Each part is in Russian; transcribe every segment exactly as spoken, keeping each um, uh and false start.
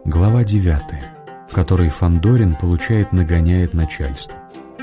Глава девятая, в которой Фандорин получает нагоняет начальство.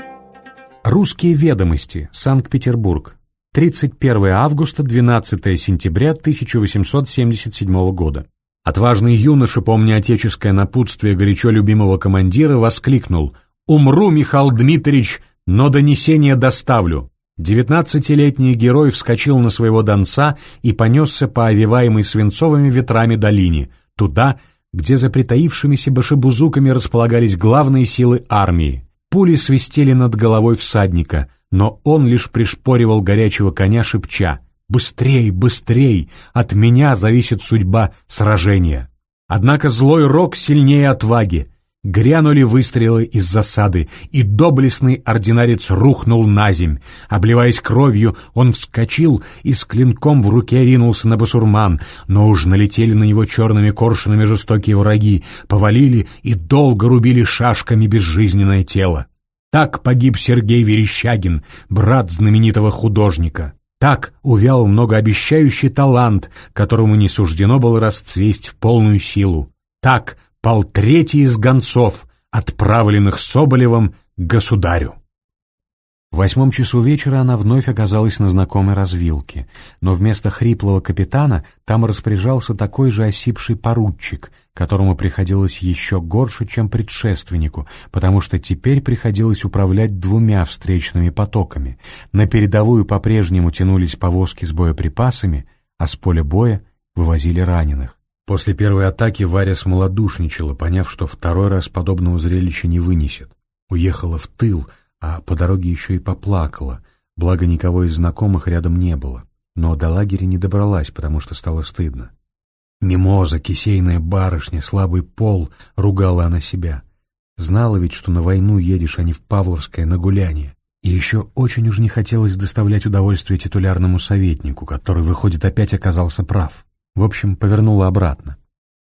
Русские ведомости. Санкт-Петербург. тридцать первое августа, двенадцатое сентября тысяча восемьсот семьдесят седьмого года. Отважный юноша, помня отеческое напутствие горячо любимого командира, воскликнул: «Умру, Михаил Дмитриевич, но донесение доставлю». Девятнадцатилетний герой вскочил на своего донца и понесся по овиваемой свинцовыми ветрами долине, туда, где за притаившимися башибузуками располагались главные силы армии. Пули свистели над головой всадника, но он лишь пришпоривал горячего коня, шепча: «Быстрей, быстрей! От меня зависит судьба сражения!» Однако злой рок сильнее отваги. Грянули выстрелы из засады, и доблестный ординарец рухнул наземь. Обливаясь кровью, он вскочил и с клинком в руке ринулся на басурман, но уж налетели на него черными коршунами жестокие враги, повалили и долго рубили шашками безжизненное тело. Так погиб Сергей Верещагин, брат знаменитого художника. Так увял многообещающий талант, которому не суждено было расцвесть в полную силу. Так пал третий из гонцов, отправленных Соболевым к государю. В восьмом часу вечера она вновь оказалась на знакомой развилке, но вместо хриплого капитана там распоряжался такой же осипший поручик, которому приходилось еще горше, чем предшественнику, потому что теперь приходилось управлять двумя встречными потоками. На передовую по-прежнему тянулись повозки с боеприпасами, а с поля боя вывозили раненых. После первой атаки Варя смолодушничала, поняв, что второй раз подобного зрелища не вынесет. Уехала в тыл, а по дороге еще и поплакала, благо никого из знакомых рядом не было. Но до лагеря не добралась, потому что стало стыдно. «Мимоза, кисейная барышня, слабый пол», — ругала она себя. Знала ведь, что на войну едешь, а не в Павловское на гуляние. И еще очень уж не хотелось доставлять удовольствие титулярному советнику, который, выходит, опять оказался прав. В общем, повернула обратно.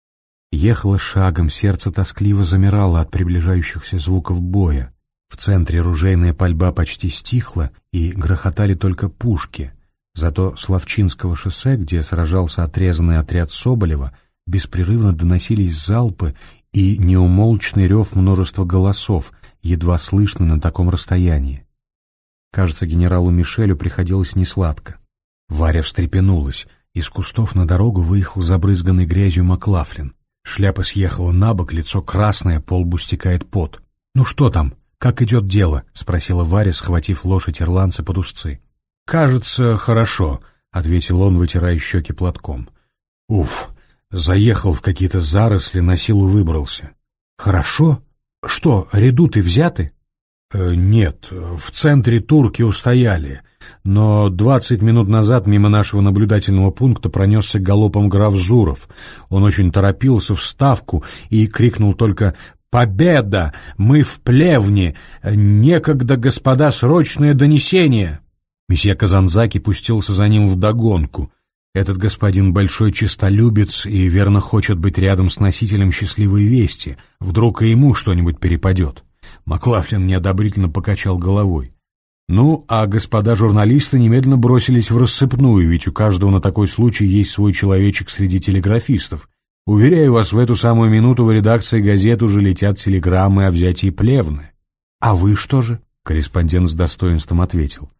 Ехала шагом, сердце тоскливо замирало от приближающихся звуков боя. В центре ружейная пальба почти стихла, и грохотали только пушки. Зато с Ловчинского шоссе, где сражался отрезанный отряд Соболева, беспрерывно доносились залпы и неумолчный рев множества голосов, едва слышно на таком расстоянии. Кажется, генералу Мишелю приходилось несладко. Варя встрепенулась. Из кустов на дорогу выехал забрызганный грязью Маклафлин. Шляпа съехала на бок, лицо красное, по лбу стекает пот. «Ну что там? Как идет дело?» — спросила Варя, схватив лошадь ирландца под узцы. «Кажется, хорошо», — ответил он, вытирая щеки платком. «Уф, заехал в какие-то заросли, на силу выбрался». «Хорошо? Что, редуты взяты?» э, «Нет, в центре турки устояли». Но двадцать минут назад мимо нашего наблюдательного пункта пронесся галопом граф Зуров. Он очень торопился в ставку и крикнул только: «Победа! Мы в Плевне! Некогда, господа, срочное донесение!» Месье Казанзаки пустился за ним вдогонку. Этот господин большой честолюбец и верно хочет быть рядом с носителем счастливой вести. Вдруг и ему что-нибудь перепадет. Маклафлин неодобрительно покачал головой. Ну, а господа журналисты немедленно бросились в рассыпную, ведь у каждого на такой случай есть свой человечек среди телеграфистов. Уверяю вас, в эту самую минуту в редакции газет уже летят телеграммы о взятии Плевны. «А вы что же?» — корреспондент с достоинством ответил.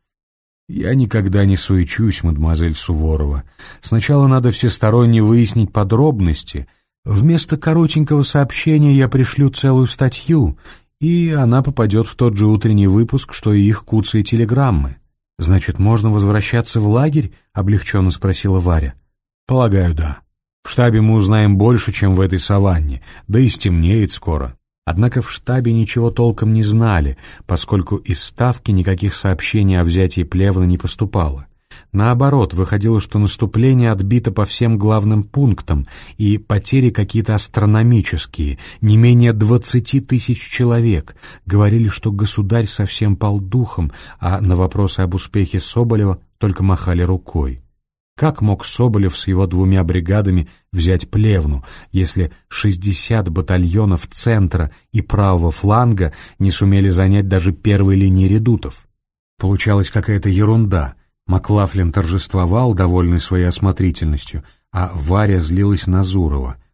«Я никогда не суечусь, мадемуазель Суворова. Сначала надо всесторонне выяснить подробности. Вместо коротенького сообщения я пришлю целую статью, и она попадет в тот же утренний выпуск, что и их куцые телеграммы». «Значит, можно возвращаться в лагерь?» — облегченно спросила Варя. «Полагаю, да. В штабе мы узнаем больше, чем в этой саванне, да и стемнеет скоро». Однако в штабе ничего толком не знали, поскольку из Ставки никаких сообщений о взятии Плевны не поступало. Наоборот, выходило, что наступление отбито по всем главным пунктам, и потери какие-то астрономические, не менее двадцати тысяч человек. Говорили, что государь совсем пал духом, а на вопросы об успехе Соболева только махали рукой. Как мог Соболев с его двумя бригадами взять Плевну, если шестьдесят батальонов центра и правого фланга не сумели занять даже первой линии редутов? Получалась какая-то ерунда. Маклафлин торжествовал, довольный своей осмотрительностью, а Варя злилась на Зурова.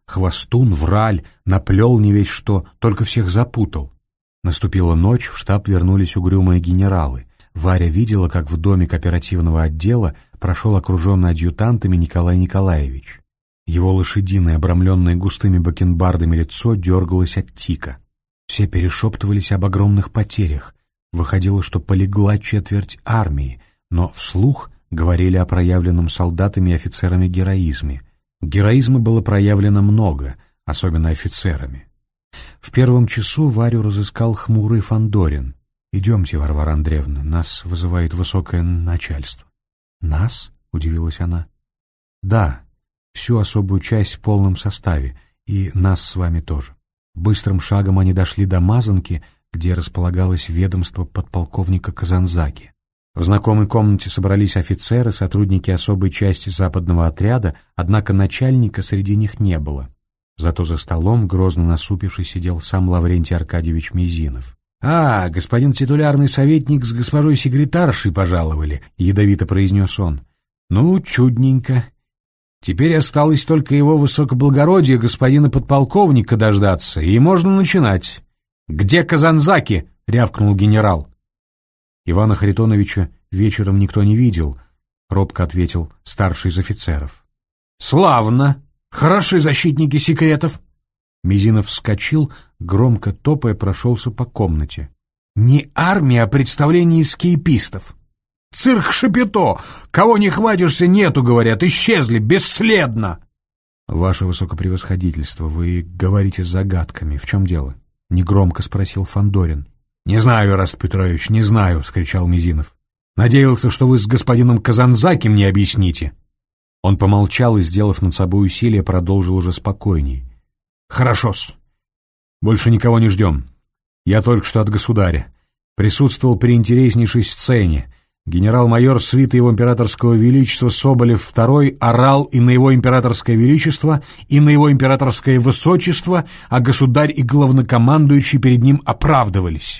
хвостун, враль, наплел не весь что, только всех запутал. Наступила ночь, в штаб вернулись угрюмые генералы. Варя видела, как в доме кооперативного отдела прошел окруженный адъютантами Николай Николаевич. Его лошадиное, обрамленное густыми бакенбардами лицо дергалось от тика. Все перешептывались об огромных потерях. Выходило, что полегла четверть армии, но вслух говорили о проявленном солдатами и офицерами героизме. Героизма было проявлено много, особенно офицерами. В первом часу Варю разыскал хмурый Фандорин. «Идемте, Варвара Андреевна, нас вызывает высокое начальство». «Нас?» — удивилась она. «Да, всю особую часть в полном составе, и нас с вами тоже». Быстрым шагом они дошли до Мазанки, где располагалось ведомство подполковника Казанзаки. В знакомой комнате собрались офицеры, сотрудники особой части западного отряда, однако начальника среди них не было. Зато за столом, грозно насупившись, сидел сам Лаврентий Аркадьевич Мизинов. «А, господин титулярный советник с госпожой секретаршей пожаловали», — ядовито произнес он. «Ну, чудненько. Теперь осталось только его высокоблагородие господина подполковника дождаться, и можно начинать». «Где Казанзаки?» — рявкнул генерал. «Ивана Харитоновича вечером никто не видел», — робко ответил старший из офицеров. «Славно! Хороши защитники секретов!» Мизинов вскочил, громко топая прошелся по комнате. «Не армия, а представление эскейпистов! Цирк Шапито! Кого не хватишься, нету, говорят, исчезли, бесследно!» «Ваше высокопревосходительство, вы говорите загадками. В чем дело?» — негромко спросил Фандорин. «Не знаю, Ираст Петрович, не знаю», — вскричал Мизинов. «Надеялся, что вы с господином Казанзаки мне объясните». Он помолчал и, сделав над собой усилие, продолжил уже спокойней. «Хорошо-с. Больше никого не ждем. Я только что от государя. Присутствовал при интереснейшей сцене. Генерал-майор свиты его императорского величества Соболев второй орал и на его императорское величество, и на его императорское высочество, а государь и главнокомандующий перед ним оправдывались».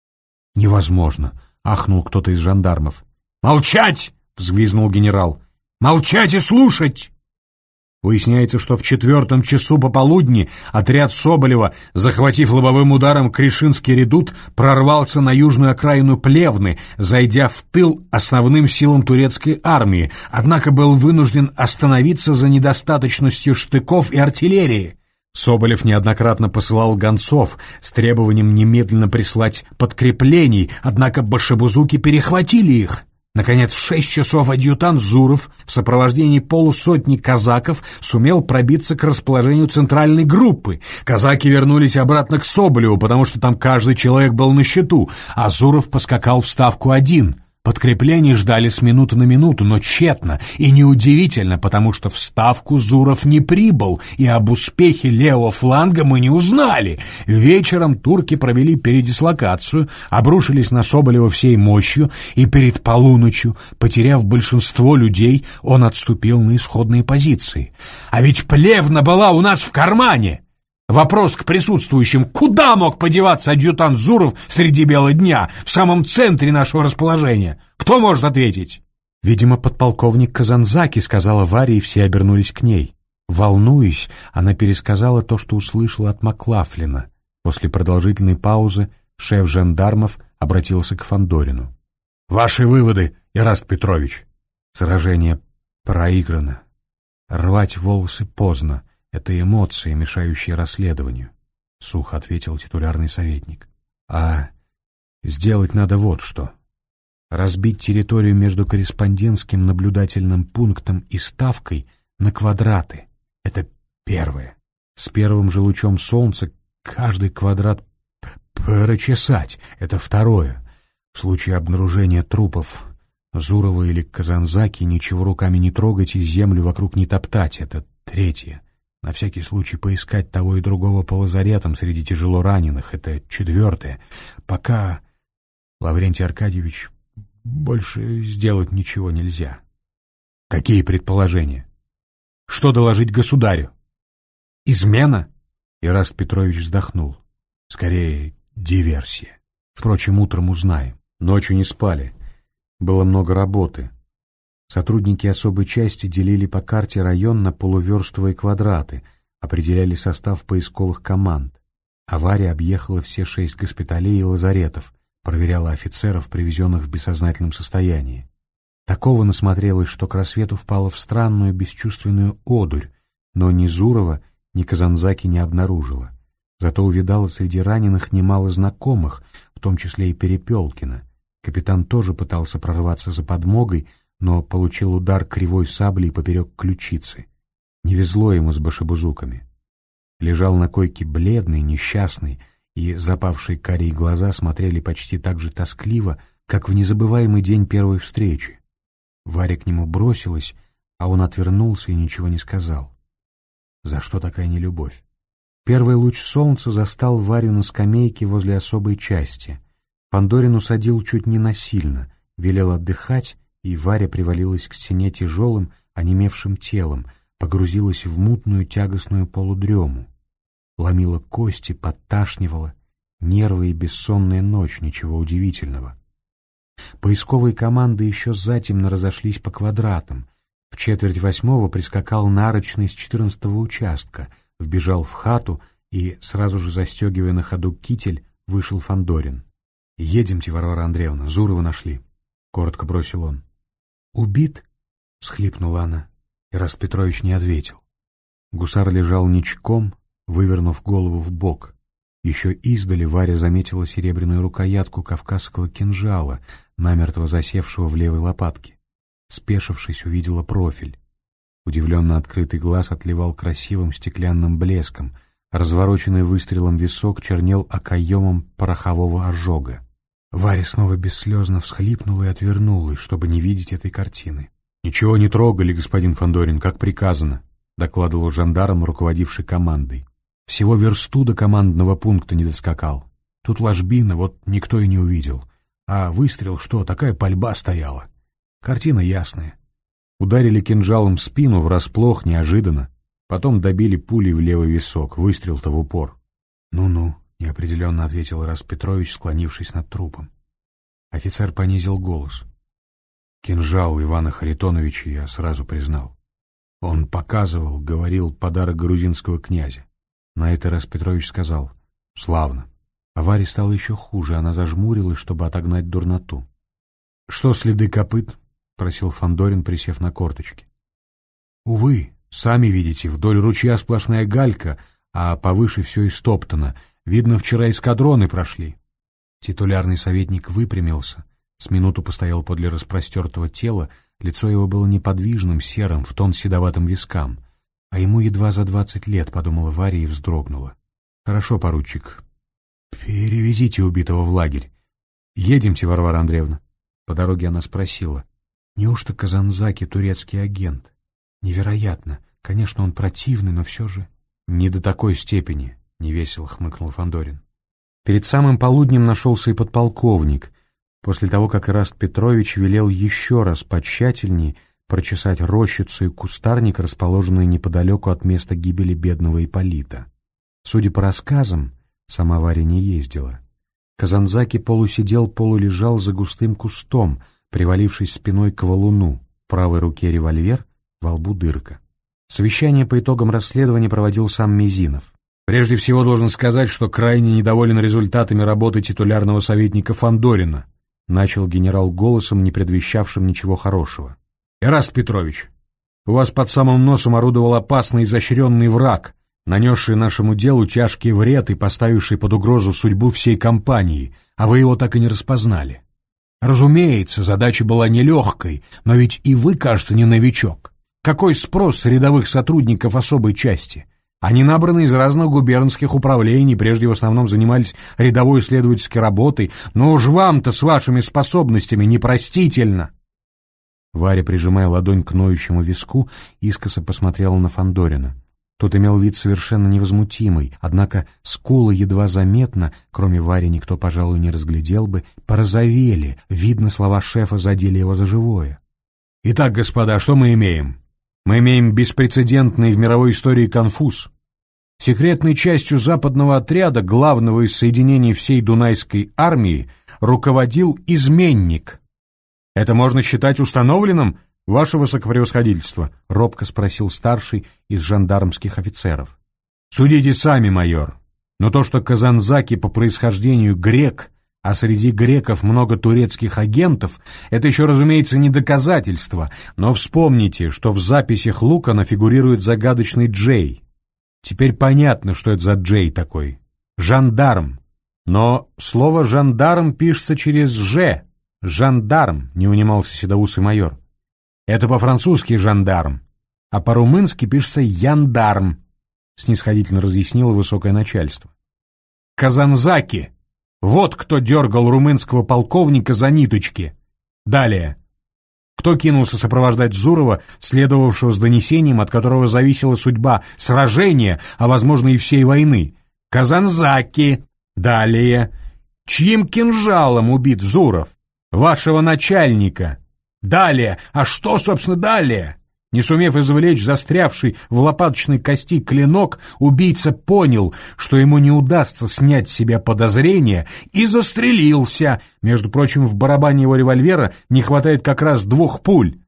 «Невозможно!» — ахнул кто-то из жандармов. «Молчать!» — взвизгнул генерал. «Молчать и слушать!» Выясняется, что в четвертом часу пополудни отряд Соболева, захватив лобовым ударом Кришинский редут, прорвался на южную окраину Плевны, зайдя в тыл основным силам турецкой армии, однако был вынужден остановиться за недостаточностью штыков и артиллерии. Соболев неоднократно посылал гонцов с требованием немедленно прислать подкреплений, однако башебузуки перехватили их. Наконец, в шесть часов адъютант Зуров в сопровождении полусотни казаков сумел пробиться к расположению центральной группы. Казаки вернулись обратно к Соболеву, потому что там каждый человек был на счету, а Зуров поскакал в ставку один. Подкреплений ждали с минуты на минуту, но тщетно, и неудивительно, потому что в ставку Зуров не прибыл, и об успехе левого фланга мы не узнали. Вечером турки провели передислокацию, обрушились на Соболева всей мощью, и перед полуночью, потеряв большинство людей, он отступил на исходные позиции. А ведь Плевна была у нас в кармане! Вопрос к присутствующим: куда мог подеваться адъютант Зуров среди бела дня, в самом центре нашего расположения? Кто может ответить? «Видимо, подполковник Казанзаки», — сказала Варя, и все обернулись к ней. Волнуясь, она пересказала то, что услышала от Маклафлина. После продолжительной паузы шеф жандармов обратился к Фандорину. «Ваши выводы, Ираст Петрович?» «Сражение проиграно. Рвать волосы поздно. Это эмоции, мешающие расследованию», — сухо ответил титулярный советник. «А сделать надо вот что. Разбить территорию между корреспондентским наблюдательным пунктом и ставкой на квадраты. Это первое. С первым же лучом солнца каждый квадрат прочесать. Это второе. В случае обнаружения трупов Зурова или Казанзаки ничего руками не трогать и землю вокруг не топтать. Это третье. На всякий случай поискать того и другого по лазаретам среди тяжело раненых. Это четвертое. Пока, Лаврентий Аркадьевич, больше сделать ничего нельзя». «Какие предположения? Что доложить государю? Измена?» Ираст Петрович вздохнул. «Скорее, диверсия. Впрочем, утром узнаем. Ночью не спали. Было много работы. Сотрудники особой части делили по карте район на полуверстовые квадраты. определяли состав поисковых команд, а Варя объехала все шесть госпиталей и лазаретов, проверяла офицеров, привезенных в бессознательном состоянии. Такого насмотрелась, что к рассвету впала в странную бесчувственную одурь, но ни Зурова, ни Казанзаки не обнаружила. Зато увидала среди раненых немало знакомых, в том числе и Перепелкина. Капитан тоже пытался прорваться за подмогой, но получил удар кривой саблей поперек ключицы. Не везло ему с башибузуками. Лежал на койке бледный, несчастный, и запавшие карие глаза смотрели почти так же тоскливо, как в незабываемый день первой встречи. Варя к нему бросилась, а он отвернулся и ничего не сказал. За что такая нелюбовь? Первый луч солнца застал Варю на скамейке возле особой части. Фандорин усадил чуть не насильно, велел отдыхать, и Варя привалилась к стене тяжелым, онемевшим телом, погрузилась в мутную тягостную полудрему. Ломила кости, подташнивала. Нервы и бессонная ночь, ничего удивительного. Поисковые команды еще затемно разошлись по квадратам. В четверть восьмого прискакал нарочный с четырнадцатого участка, вбежал в хату и, сразу же застегивая на ходу китель, вышел Фандорин. «Едемте, Варвара Андреевна, Зурова нашли», — коротко бросил он. «Убит?» — схлипнула она. Ираст Петрович не ответил. Гусар лежал ничком, вывернув голову в бок. Еще издали Варя заметила серебряную рукоятку кавказского кинжала, намертво засевшего в левой лопатке. Спешившись, увидела профиль. Удивленно открытый глаз отливал красивым стеклянным блеском, развороченный выстрелом висок чернел окоемом порохового ожога. Варя снова бесслезно всхлипнула и отвернулась, чтобы не видеть этой картины. «Ничего не трогали, господин Фандорин, как приказано», — докладывал жандарм, руководивший командой. «Всего версту до командного пункта не доскакал. Тут ложбина, вот никто и не увидел. А выстрел что, такая пальба стояла. Картина ясная. Ударили кинжалом в спину врасплох, неожиданно. Потом добили пулей в левый висок, выстрел-то в упор». «Ну-ну», — неопределенно ответил Ираст Петрович, склонившись над трупом. Офицер понизил голос. «Кинжал Ивана Харитоновича я сразу признал. Он показывал, говорил, подарок грузинского князя. На это Ираст Петрович сказал: «Славно». А Варе стало еще хуже, она зажмурилась, чтобы отогнать дурноту. «Что следы копыт?» — просил Фандорин, присев на корточки. «Увы, сами видите, вдоль ручья сплошная галька, а повыше все истоптано. Видно, вчера эскадроны прошли». Титулярный советник выпрямился, с минуту постоял подле распростертого тела, лицо его было неподвижным, серым, в тон седоватым вискам. А ему едва за двадцать лет, подумала Варя и вздрогнула. «Хорошо, поручик, перевезите убитого в лагерь. Едемте, Варвара Андреевна». По дороге она спросила: «Неужто Казанзаки турецкий агент? Невероятно. Конечно, он противный, но все же...» «Не до такой степени», — невесело хмыкнул Фандорин. Перед самым полуднем нашелся и подполковник, после того, как Ираст Петрович велел еще раз потщательнее прочесать рощицу и кустарник, расположенные неподалеку от места гибели бедного Ипполита. Судя по рассказам, сама Варя не ездила. Казанзаки полусидел, полулежал за густым кустом, привалившись спиной к валуну, в правой руке револьвер, во лбу дырка. Совещание по итогам расследования проводил сам Мизинов. «Прежде всего должен сказать, что крайне недоволен результатами работы титулярного советника Фандорина», начал генерал голосом, не предвещавшим ничего хорошего. «Ираст Петрович, у вас под самым носом орудовал опасный изощренный враг, нанесший нашему делу тяжкий вред и поставивший под угрозу судьбу всей компании, а вы его так и не распознали. Разумеется, задача была нелегкой, но ведь и вы, кажется, не новичок. Какой спрос с рядовых сотрудников особой части? Они набраны из разных губернских управлений, прежде в основном занимались рядовой исследовательской работой, но уж вам-то с вашими способностями непростительно». Варя, прижимая ладонь к ноющему виску, искоса посмотрела на Фандорина. Тот имел вид совершенно невозмутимый, однако скулы едва заметно, кроме Вари никто, пожалуй, не разглядел бы, порозовели, видно, слова шефа задели его за живое. «Итак, господа, что мы имеем? Мы имеем беспрецедентный в мировой истории конфуз. Секретной частью западного отряда, главного из соединений всей Дунайской армии, руководил изменник. Это можно считать установленным, ваше высокопревосходительство?» — робко спросил старший из жандармских офицеров. Судите сами, майор. Но то, что Казанзаки по происхождению грек, а среди греков много турецких агентов, это еще, разумеется, не доказательство, но вспомните, что в записях Лукана фигурирует загадочный Джей. Теперь понятно, что это за Джей такой. Жандарм. Но слово «жандарм» пишется через «ж». «Жандарм», не унимался седоусый майор. Это по-французски «жандарм», а по-румынски пишется «яндарм», снисходительно разъяснило высокое начальство. Казанзаки! Вот кто дергал румынского полковника за ниточки. Далее. Кто кинулся сопровождать Зурова, следовавшего с донесением, от которого зависела судьба сражения, а, возможно, и всей войны? Казанзаки! Далее. Чьим кинжалом убит Зуров? Вашего начальника. Далее. А что, собственно, далее? Не сумев извлечь застрявший в лопаточной кости клинок, убийца понял, что ему не удастся снять с себя подозрения, и застрелился. Между прочим, в барабане его револьвера не хватает как раз двух пуль.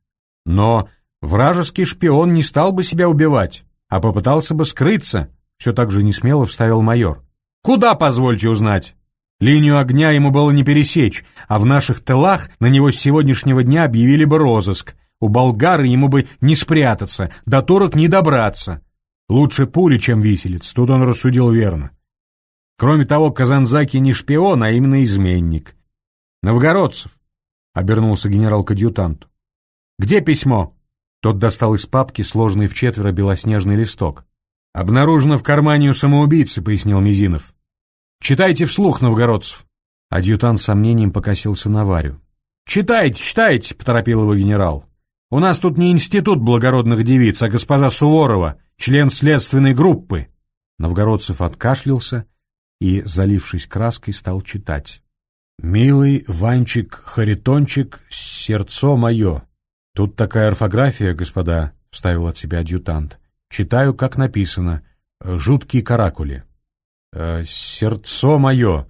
Но вражеский шпион не стал бы себя убивать, а попытался бы скрыться, все так же несмело вставил майор. Куда, позвольте узнать? Линию огня ему было не пересечь, а в наших тылах на него с сегодняшнего дня объявили бы розыск. У болгара ему бы не спрятаться, до турок не добраться. Лучше пули, чем виселиц, тут он рассудил верно. Кроме того, Казанзаки не шпион, а именно изменник. Новгородцев, — обернулся генерал к адъютанту. Где письмо? Тот достал из папки сложенный в четверо белоснежный листок. Обнаружено в кармане у самоубийцы, — пояснил Мизинов. Читайте вслух, Новгородцев. Адъютант с сомнением покосился на Варю. Читайте, читайте, — поторопил его генерал. У нас тут не институт благородных девиц, а госпожа Суворова, член следственной группы. Новгородцев откашлялся и, залившись краской, стал читать. «Милый Ванчик-Харитончик, сердцо мое». Тут такая орфография, господа, — вставил от себя адъютант. Читаю, как написано. Жуткие каракули. Э, «Сердцо мое,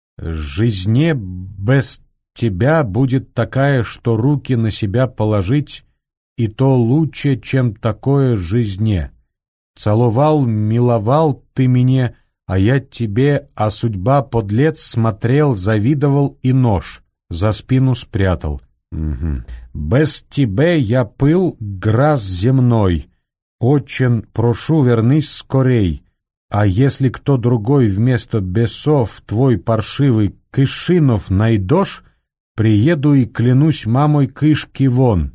жизне без тебя будет такая, что руки на себя положить, и то лучше, чем такое жизне. Целовал, миловал ты меня, а я тебе, а судьба подлец смотрел, завидовал и нож за спину спрятал. Угу. Без тебе я пыл граз земной. Очень прошу, вернись скорей. А если кто другой вместо бесов твой паршивый Кышинов найдешь, приеду и клянусь мамой кышки вон.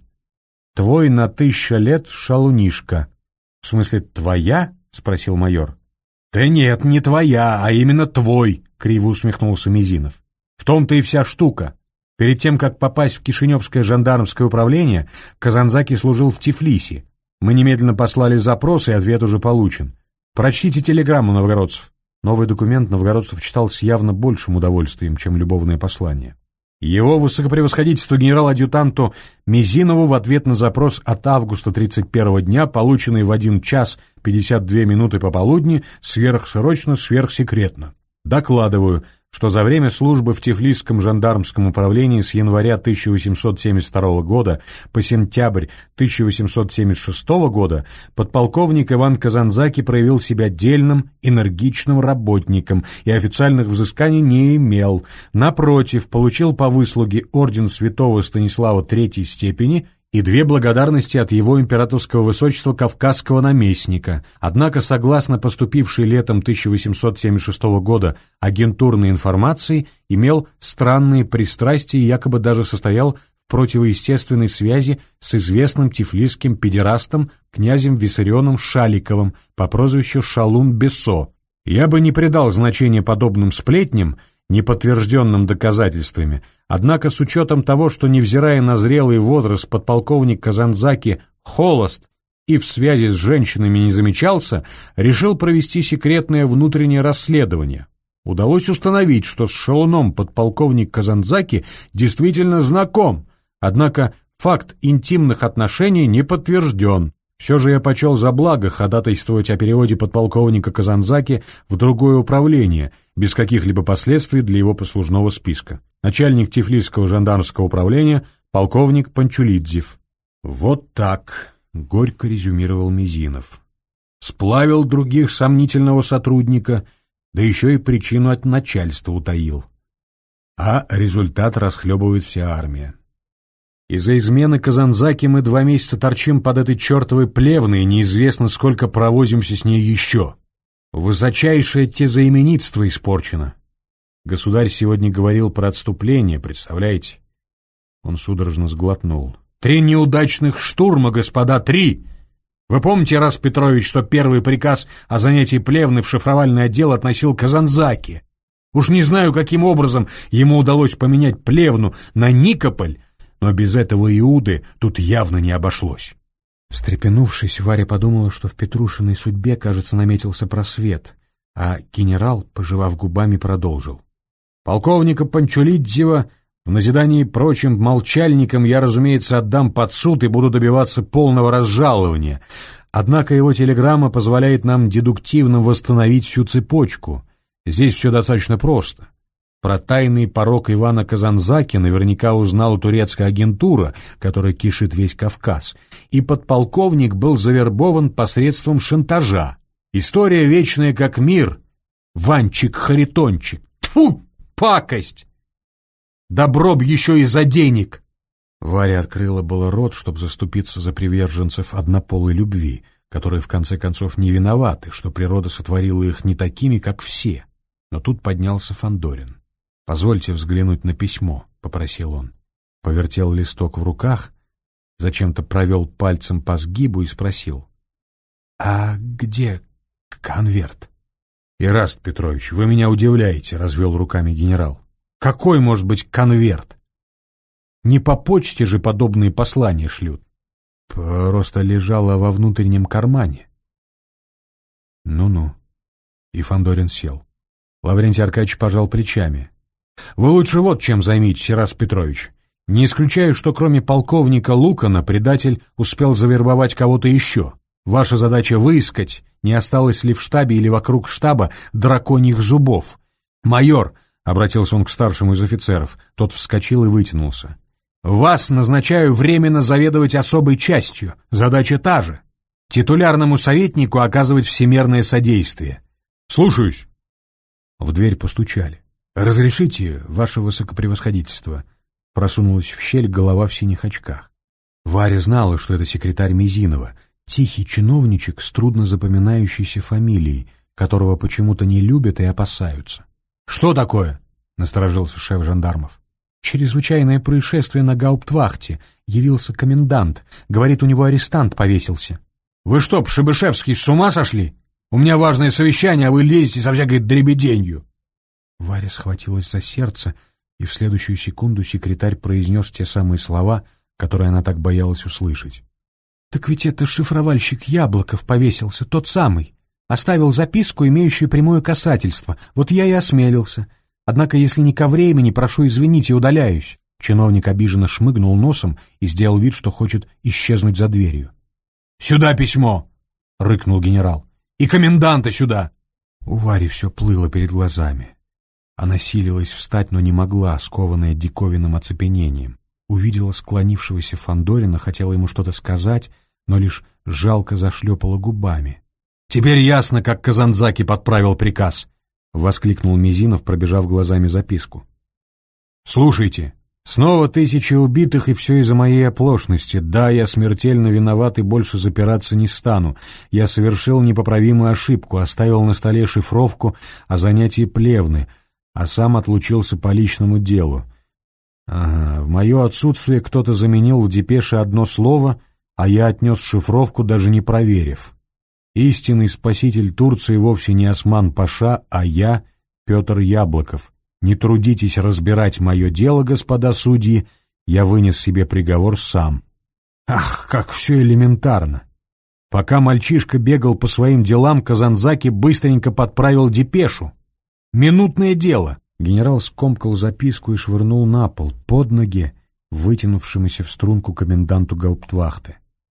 Твой на тысяча лет шалунишка. — В смысле, твоя? — спросил майор. — Да нет, не твоя, а именно твой, — криво усмехнулся Мизинов. — В том-то и вся штука. Перед тем, как попасть в Кишиневское жандармское управление, Казанзаки служил в Тифлисе. Мы немедленно послали запрос, и ответ уже получен. Прочтите телеграмму, Новгородцев. Новый документ Новгородцев читал с явно большим удовольствием, чем любовное послание. Его высокопревосходительство генерал-адъютанту Мизинову в ответ на запрос от августа тридцать первого дня, полученный в один час пятьдесят две минуты пополудни, сверхсрочно, сверхсекретно. Докладываю, что за время службы в Тифлисском жандармском управлении с января тысяча восемьсот семьдесят второго года по сентябрь тысяча восемьсот семьдесят шестого года подполковник Иван Казанзаки проявил себя дельным, энергичным работником и официальных взысканий не имел. Напротив, получил по выслуге орден святого Станислава третьей степени и две благодарности от его императорского высочества кавказского наместника. Однако, согласно поступившей летом тысяча восемьсот семьдесят шестого года агентурной информации, имел странные пристрастия и якобы даже состоял в противоестественной связи с известным тифлисским педерастом князем Виссарионом Шаликовым по прозвищу Шалун-Бесо. Я бы не придал значения подобным сплетням, неподтвержденным доказательствами, однако с учетом того, что, невзирая на зрелый возраст, подполковник Казанзаки холост и в связи с женщинами не замечался, решил провести секретное внутреннее расследование. Удалось установить, что с шалуном подполковник Казанзаки действительно знаком, однако факт интимных отношений не подтвержден. Все же я почел за благо ходатайствовать о переводе подполковника Казанзаки в другое управление, без каких-либо последствий для его послужного списка. Начальник Тифлисского жандармского управления, полковник Панчулидзев. «Вот так», — горько резюмировал Мизинов. сплавил других сомнительного сотрудника, да еще и причину от начальства утаил. А результат расхлебывает вся армия. Из-за измены Казанзаки мы два месяца торчим под этой чертовой плевной, и неизвестно, сколько провозимся с ней еще. Высочайшее тезаименитство испорчено. Государь сегодня говорил про отступление, представляете? Он судорожно сглотнул. Три неудачных штурма, господа, три! Вы помните, Ирас Петрович, что первый приказ о занятии Плевны в шифровальный отдел относил к Казанзаки? Уж не знаю, каким образом ему удалось поменять Плевну на Никополь, но без этого Иуды тут явно не обошлось. Встрепенувшись, Варя подумала, что в Петрушиной судьбе, кажется, наметился просвет, а генерал, пожевав губами, продолжил. Полковника Панчулидзева в назидании прочим молчальникам я, разумеется, отдам под суд и буду добиваться полного разжалования, однако его телеграмма позволяет нам дедуктивно восстановить всю цепочку. Здесь все достаточно просто. Про тайный порок Ивана Казанзаки наверняка узнала турецкая агентура, которая кишит весь Кавказ, и подполковник был завербован посредством шантажа. История вечная как мир. Ванчик-харитончик. Тьфу, пакость! Добро б еще и за денег! Варя открыла было рот, чтобы заступиться за приверженцев однополой любви, которые в конце концов не виноваты, что природа сотворила их не такими, как все. Но тут поднялся Фандорин. «Позвольте взглянуть на письмо», — попросил он. Повертел листок в руках, зачем-то провел пальцем по сгибу и спросил. «А где конверт?» «Ираст Петрович, вы меня удивляете», — развел руками генерал. «Какой может быть конверт? Не по почте же подобные послания шлют. Просто лежало во внутреннем кармане». «Ну-ну». И Фандорин сел. Лаврентий Аркадьевич пожал плечами. «Вы лучше вот чем займитесь, Ирас Петрович. Не исключаю, что кроме полковника Лукана предатель успел завербовать кого-то еще. Ваша задача выискать, не осталось ли в штабе или вокруг штаба драконьих зубов. Майор!» — обратился он к старшему из офицеров. Тот вскочил и вытянулся. «Вас назначаю временно заведовать особой частью. Задача та же. Титулярному советнику оказывать всемерное содействие». «Слушаюсь». В дверь постучали. «Разрешите, ваше высокопревосходительство?» Просунулась в щель голова в синих очках. Варя знала, что это секретарь Мизинова, тихий чиновничек с трудно запоминающейся фамилией, которого почему-то не любят и опасаются. «Что такое?» — насторожился шеф жандармов. «Чрезвычайное происшествие на гауптвахте. Явился комендант. Говорит, у него арестант повесился». «Вы что, Пшебышевский, с ума сошли? У меня важное совещание, а вы лезете со всякой дребеденью». Варя схватилась за сердце, и в следующую секунду секретарь произнес те самые слова, которые она так боялась услышать. «Так ведь это шифровальщик Яблоков повесился, тот самый. Оставил записку, имеющую прямое касательство. Вот я и осмелился. Однако, если не ко времени, прошу извинить и удаляюсь». Чиновник обиженно шмыгнул носом и сделал вид, что хочет исчезнуть за дверью. «Сюда письмо!» — рыкнул генерал. «И коменданта сюда!» У Вари все плыло перед глазами. Она силилась встать, но не могла, скованная диковинным оцепенением. Увидела склонившегося Фандорина, хотела ему что-то сказать, но лишь жалко зашлепала губами. «Теперь ясно, как Казанзаки подправил приказ!» — воскликнул Мизинов, пробежав глазами записку. «Слушайте, снова тысячи убитых, и все из-за моей оплошности. Да, я смертельно виноват и больше запираться не стану. Я совершил непоправимую ошибку, оставил на столе шифровку о занятии Плевны, а сам отлучился по личному делу. Ага, в мое отсутствие кто-то заменил в депеше одно слово, а я отнес шифровку, даже не проверив. Истинный спаситель Турции вовсе не Осман-паша, а я, Петр Яблоков. Не трудитесь разбирать мое дело, господа судьи, я вынес себе приговор сам». Ах, как все элементарно! Пока мальчишка бегал по своим делам, Казанзаки быстренько подправил депешу. Минутное дело. Генерал скомкал записку и швырнул на пол, под ноги, вытянувшемуся в струнку коменданту гауптвахты.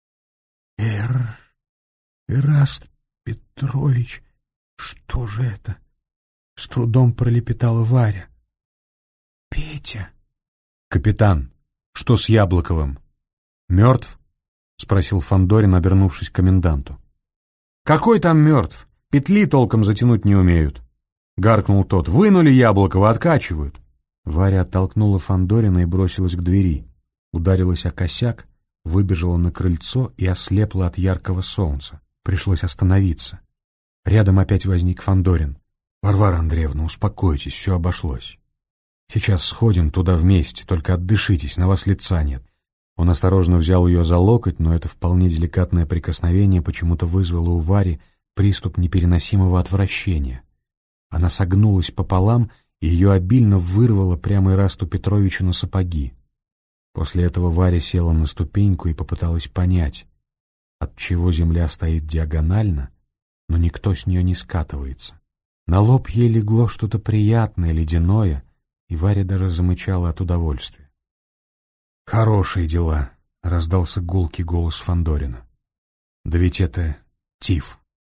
«Эр... Ираст Петрович, что же это?» — с трудом пролепетала Варя. «Петя!» «Капитан, что с Яблоковым? Мертв?» — спросил Фандорин, обернувшись к коменданту. «Какой там мертв? Петли толком затянуть не умеют!» — гаркнул тот. «Вынули Яблокова, откачивают!» Варя оттолкнула Фандорина и бросилась к двери. Ударилась о косяк, выбежала на крыльцо и ослепла от яркого солнца. Пришлось остановиться. Рядом опять возник Фандорин. «Варвара Андреевна, успокойтесь, все обошлось. Сейчас сходим туда вместе, только отдышитесь, на вас лица нет». Он осторожно взял ее за локоть, но это вполне деликатное прикосновение почему-то вызвало у Вари приступ непереносимого отвращения. Она согнулась пополам, и ее обильно вырвало прямо Ирасту Петровичу на сапоги. После этого Варя села на ступеньку и попыталась понять, отчего земля стоит диагонально, но никто с нее не скатывается. На лоб ей легло что-то приятное, ледяное, и Варя даже замычала от удовольствия. «Хорошие дела», — раздался гулкий голос Фандорина. «Да ведь это тиф».